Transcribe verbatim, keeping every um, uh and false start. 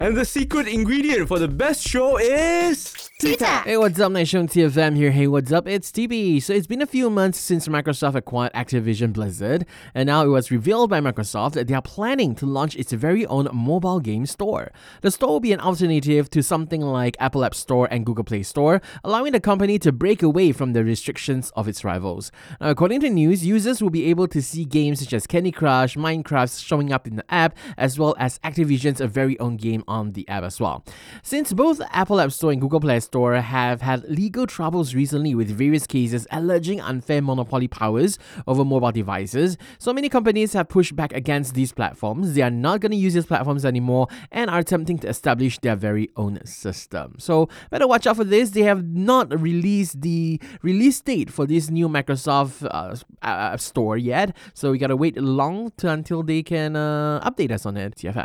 And the secret ingredient for the best show is... Tita! Hey, what's up, Nation T F M here. Hey, what's up? It's T B. So it's been a few months since Microsoft acquired Activision Blizzard, and now it was revealed by Microsoft that they are planning to launch its very own mobile game store. The store will be an alternative to something like Apple App Store and Google Play Store, allowing the company to break away from the restrictions of its rivals. Now, according to news, users will be able to see games such as Candy Crush, Minecraft showing up in the app, as well as Activision's very own game on the app as well. Since both Apple App Store and Google Play Store have had legal troubles recently with various cases alleging unfair monopoly powers over mobile devices, so many companies have pushed back against these platforms. They are not going to use these platforms anymore and are attempting to establish their very own system. So better watch out for this. They have not released the release date for this new Microsoft uh, App Store yet, so we gotta wait long to, until they can uh, update us on it. T F M.